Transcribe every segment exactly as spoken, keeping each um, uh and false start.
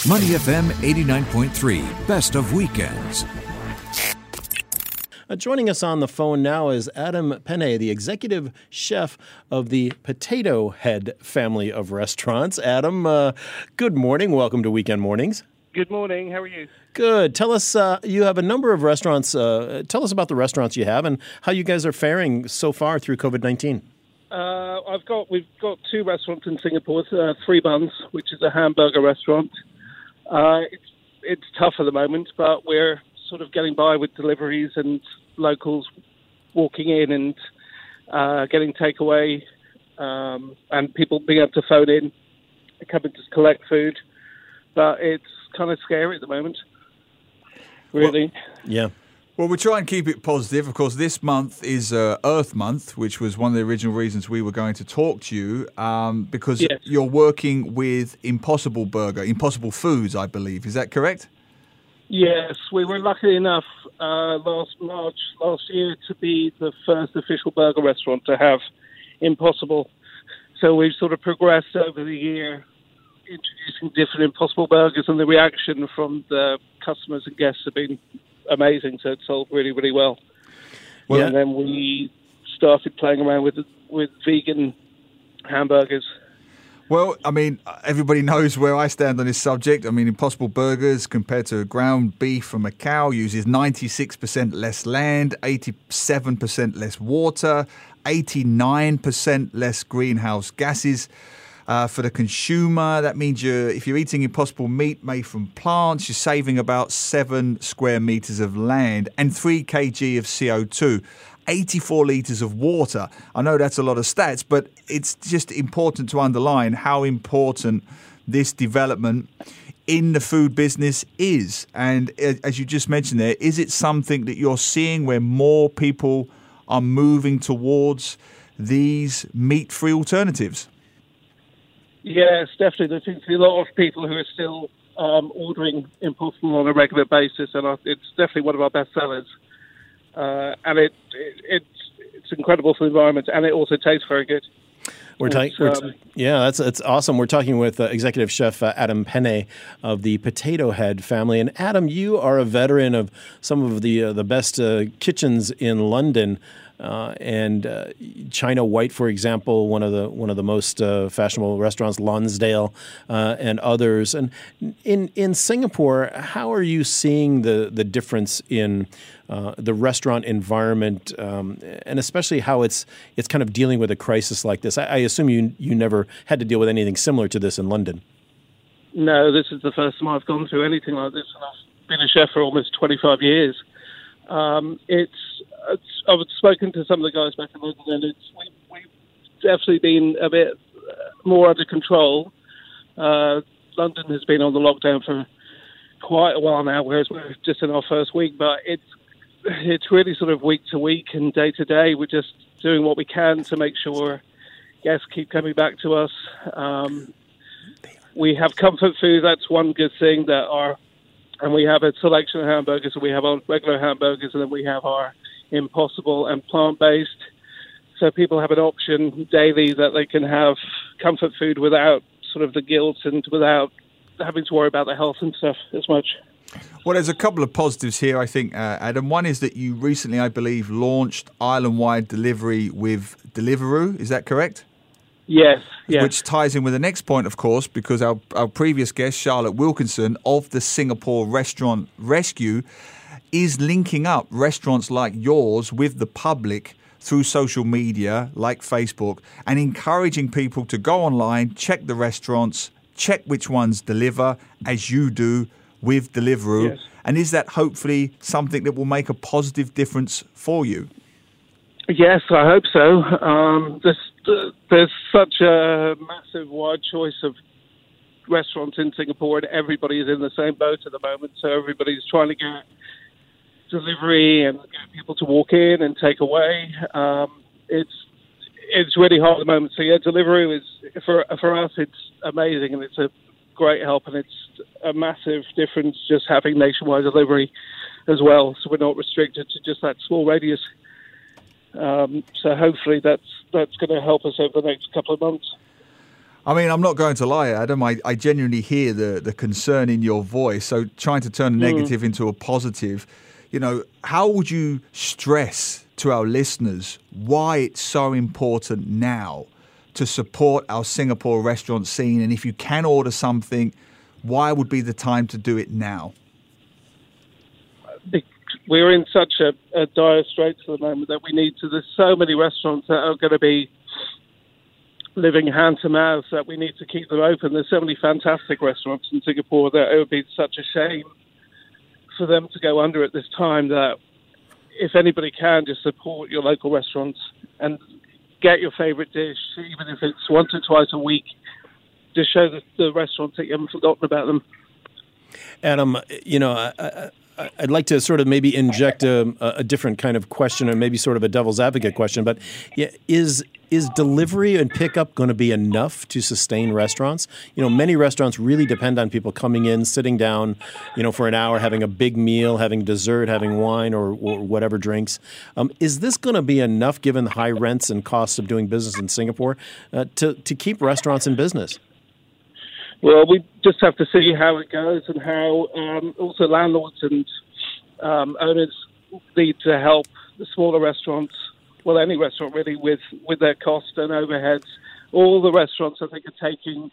Money F M eighty-nine point three, best of weekends. Uh, joining us on the phone now is Adam Penne, the executive chef of the Potato Head family of restaurants. Adam, uh, good morning. Welcome to Weekend Mornings. Good morning. How are you? Good. Tell us, uh, you have a number of restaurants. Uh, tell us about the restaurants you have and how you guys are faring so far through covid nineteen. Uh, I've got we've got two restaurants in Singapore. Uh, Three Buns, which is a hamburger restaurant. Uh, it's it's tough at the moment, but we're sort of getting by with deliveries and locals walking in and uh, getting takeaway, um, and people being able to phone in and come in to collect food. But it's kind of scary at the moment, really. Well, yeah. Well, we try and keep it positive. Of course, this month is uh, Earth Month, which was one of the original reasons we were going to talk to you, um, because yes. you're working with Impossible Burger, Impossible Foods, I believe. Is that correct? Yes, we were lucky enough uh, last March, last year, to be the first official burger restaurant to have Impossible. So we've sort of progressed over the year, introducing different Impossible burgers, and the reaction from the customers and guests have been amazing. So it sold really, really well. well yeah. And then we started playing around with with vegan hamburgers. Well, I mean, everybody knows where I stand on this subject. I mean, Impossible Burgers compared to ground beef from a cow uses ninety-six percent less land, eighty-seven percent less water, eighty-nine percent less greenhouse gases. Uh, for the consumer, that means you're, if you're eating Impossible meat made from plants, you're saving about seven square meters of land and three kilograms of C O two. eighty-four litres of water. I know that's a lot of stats, but it's just important to underline how important this development in the food business is. And as you just mentioned there, is it something that you're seeing where more people are moving towards these meat-free alternatives? Yes, definitely. There seems to be a lot of people who are still um, ordering Impossible on a regular basis, and it's definitely one of our best sellers. Uh, and it, it it's it's incredible for the environment, and it also tastes very good. We're talking, um, yeah, that's that's awesome. We're talking with uh, executive chef uh, Adam Penne of the Potato Head family. And Adam, you are a veteran of some of the uh, the best uh, kitchens in London. Uh, and uh, China White, for example, one of the one of the most uh, fashionable restaurants, Lonsdale, uh, and others. And in in Singapore, how are you seeing the the difference in uh, the restaurant environment, um, and especially how it's it's kind of dealing with a crisis like this? I, I assume you you never had to deal with anything similar to this in London. No, this is the first time I've gone through anything like this, and I've been a chef for almost twenty-five years. Um, it's, it's I've spoken to some of the guys back in London, and it's we, we've definitely been a bit more under control. Uh, London has been on the lockdown for quite a while now, whereas we're just in our first week. But it's it's really sort of week to week and day to day. We're just doing what we can to make sure guests keep coming back to us. Um, we have comfort food. That's one good thing that our And we have a selection of hamburgers, so we have our regular hamburgers, and then we have our Impossible and plant-based. So people have an option daily that they can have comfort food without sort of the guilt and without having to worry about their health and stuff as much. Well, there's a couple of positives here, I think, uh, Adam. One is that you recently, I believe, launched island-wide delivery with Deliveroo. Is that correct? Yes, yes. Which ties in with the next point, of course, because our, our previous guest, Charlotte Wilkinson, of the Singapore Restaurant Rescue, is linking up restaurants like yours with the public through social media like Facebook and encouraging people to go online, check the restaurants, check which ones deliver, as you do with Deliveroo. Yes. And is that hopefully something that will make a positive difference for you? Yes, I hope so. Um, there's, uh, there's such a massive wide choice of restaurants in Singapore, and everybody is in the same boat at the moment. So everybody's trying to get delivery and get people to walk in and take away. Um, it's it's really hard at the moment. So yeah, Deliveroo is for for us. It's amazing, and it's a great help, and it's a massive difference just having nationwide delivery as well. So we're not restricted to just that small radius. Um, so hopefully that's that's going to help us over the next couple of months. I mean, I'm not going to lie, Adam. I, I genuinely hear the, the concern in your voice. So trying to turn a negative mm. into a positive, you know, how would you stress to our listeners why it's so important now to support our Singapore restaurant scene? And if you can order something, why would be the time to do it now? We're in such a, a dire straits at the moment that we need to, there's so many restaurants that are going to be living hand to mouth that we need to keep them open. There's so many fantastic restaurants in Singapore that it would be such a shame for them to go under at this time, that if anybody can, just support your local restaurants and get your favourite dish, even if it's once or twice a week. Just show the, the restaurants that you haven't forgotten about them. Adam, you know, I, I, I'd like to sort of maybe inject a, a different kind of question, or maybe sort of a devil's advocate question, but yeah, is is delivery and pickup going to be enough to sustain restaurants? You know, many restaurants really depend on people coming in, sitting down, you know, for an hour, having a big meal, having dessert, having wine or, or whatever drinks. Um, is this going to be enough, given the high rents and costs of doing business in Singapore, uh, to, to keep restaurants in business? Well, we just have to see how it goes, and how um, also landlords and um, owners need to help the smaller restaurants, well, any restaurant really, with, with their costs and overheads. All the restaurants, I think, are taking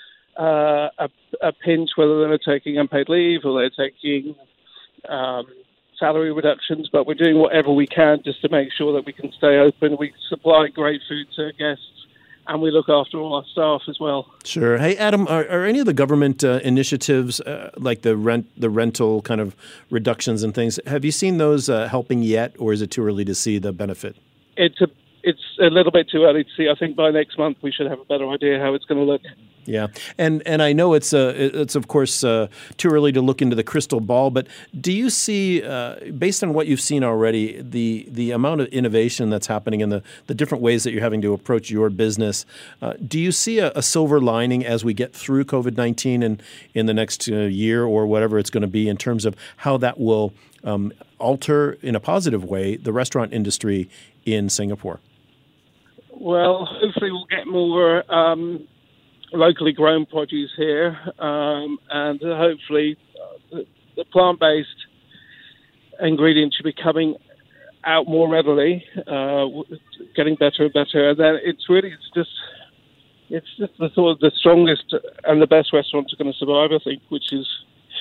uh, a, a pinch, whether they're taking unpaid leave or they're taking um, salary reductions, but we're doing whatever we can just to make sure that we can stay open. We supply great food to guests, and we look after all our staff as well. Sure. Hey, Adam, are, are any of the government uh, initiatives, uh, like the rent, the rental kind of reductions and things, have you seen those uh, helping yet, or is it too early to see the benefit? It's a it's a little bit too early to see. I think by next month we should have a better idea how it's going to look. Yeah, and and I know it's uh, it's of course uh, too early to look into the crystal ball, but do you see, uh, based on what you've seen already, the the amount of innovation that's happening and the, the different ways that you're having to approach your business, uh, do you see a, a silver lining as we get through COVID nineteen and in the next uh, year or whatever it's going to be, in terms of how that will um, alter in a positive way the restaurant industry in Singapore? Well, hopefully we'll get more um, locally grown produce here, um, and hopefully uh, the, the plant-based ingredients should be coming out more readily, uh, getting better and better. And then it's really, it's just, it's just the sort of the strongest and the best restaurants are going to survive, I think, which is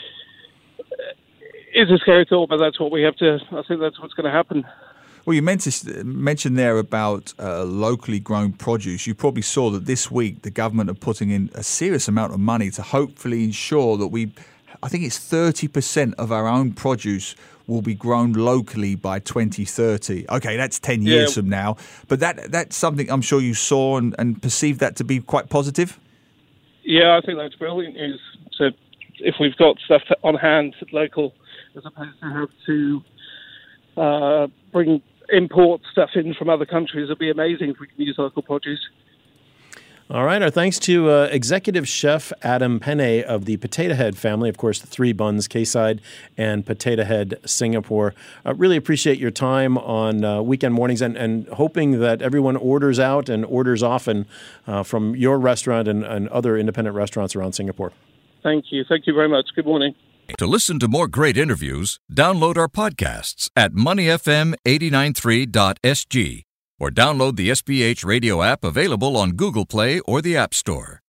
is a scary thought, but that's what we have to. I think that's what's going to happen. Well, you mentioned there about uh, locally grown produce. You probably saw that this week the government are putting in a serious amount of money to hopefully ensure that we, I think it's thirty percent of our own produce will be grown locally by twenty thirty. Okay, that's ten years yeah. from now. But that that's something I'm sure you saw and, and perceived that to be quite positive? Yeah, I think that's brilliant news. So if we've got stuff on hand, local, as opposed to have to uh, bring import stuff in from other countries, it'd be amazing if we can use local produce. All right. Our thanks to uh, Executive Chef Adam Penne of the Potato Head family, of course, the Three Buns, Quayside, and Potato Head, Singapore. Uh, really appreciate your time on uh, weekend mornings, and, and hoping that everyone orders out and orders often uh, from your restaurant and, and other independent restaurants around Singapore. Thank you. Thank you very much. Good morning. To listen to more great interviews, download our podcasts at money f m eight nine three dot s g or download the S B H radio app available on Google Play or the App Store.